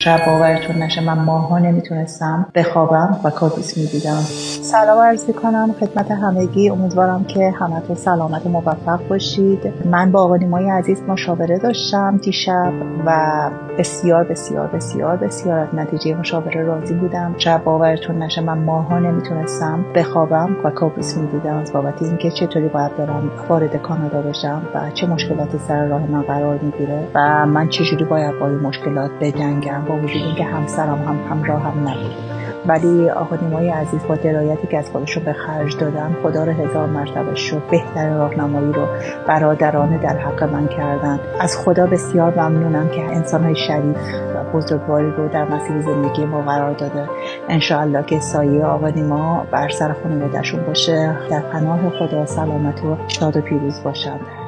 شب باورتون نشه من ماها نمیتونستم بخوابم و کابوس میدیدم. سلام عرض کنم خدمت همگی، امیدوارم که همتون سلامت و موفق باشید. من با آقا نیمای عزیز مشاوره داشتم دیشب و بسیار بسیار بسیار بسیار از نتیجه مشاوره راضی بودم. شب باورتون نشه من ماها نمیتونستم بخوابم و کابوس میدیدم از بابت اینکه چطوری باید برم وارد کانادا بشم و چه مشکلاتی سر راه من قرار میگیره و من چجوری باید با این مشکلات بجنگم، با وجود اینکه همسرم همراهم نبود. ولی آقا نیمای عزیز با درایتی که از خودشون به خرج دادن، خدا رو 1000 مرتبه شد، بهترین راهنمایی رو برادرانه در حق من کردن. از خدا بسیار ممنونم که انسان‌های شریف و بزرگواری رو در مسیر زندگی ما قرار داده. انشاءالله که سایه آقا نیما بر سر خانواده‌شون باشه، در پناه خدا سلامت و شاد و پیروز باشند.